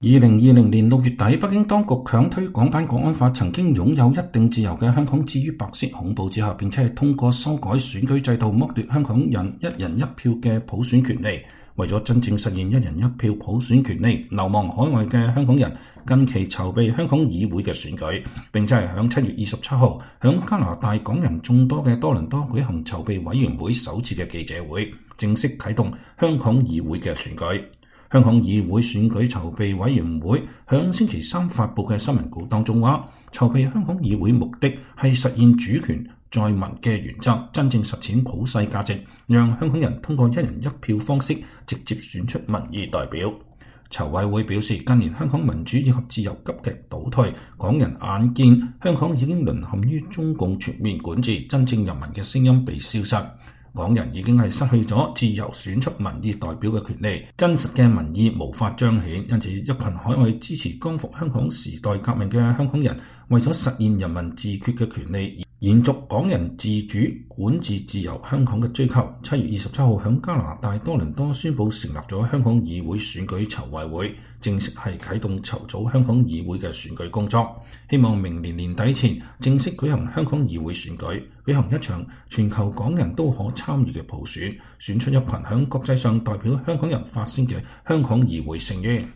2020年6月底，北京當局強推港版國安法，曾經擁有一定自由嘅香港置於白色恐怖之下，並且係通過修改選舉制度剝奪香港人一人一票嘅普選權利。為咗真正實現一人一票普選權利，流亡海外嘅香港人近期籌備香港議會嘅選舉，並且係響7月27號響加拿大港人眾多嘅多倫多舉行籌備委員會首次嘅記者會，正式啟動香港議會嘅選舉。香港議會選舉籌備委員會響星期三發布嘅新聞稿當中話，籌備香港議會目的係實現主權在民嘅原則，真正實踐普世價值，讓香港人通過一人一票方式直接選出民意代表。籌委會表示，近年香港民主以及自由急劇倒退，港人眼見香港已經淪陷於中共全面管治，真正人民嘅聲音被消失。港人已經係失去咗自由選出民意代表嘅權利，真實嘅民意無法彰顯，因此一群海外支持光復香港時代革命嘅香港人，為咗實現人民自決嘅權利，延續港人自主管治自由香港嘅追求。7月27號響加拿大多倫多宣布成立咗香港議會選舉籌委會，正式係啟動籌組香港議會嘅選舉工作，希望明年年底前正式舉行香港議會選舉，舉行一場全球港人都可參與嘅普選，選出一群響國際上代表香港人發聲嘅香港議會成員。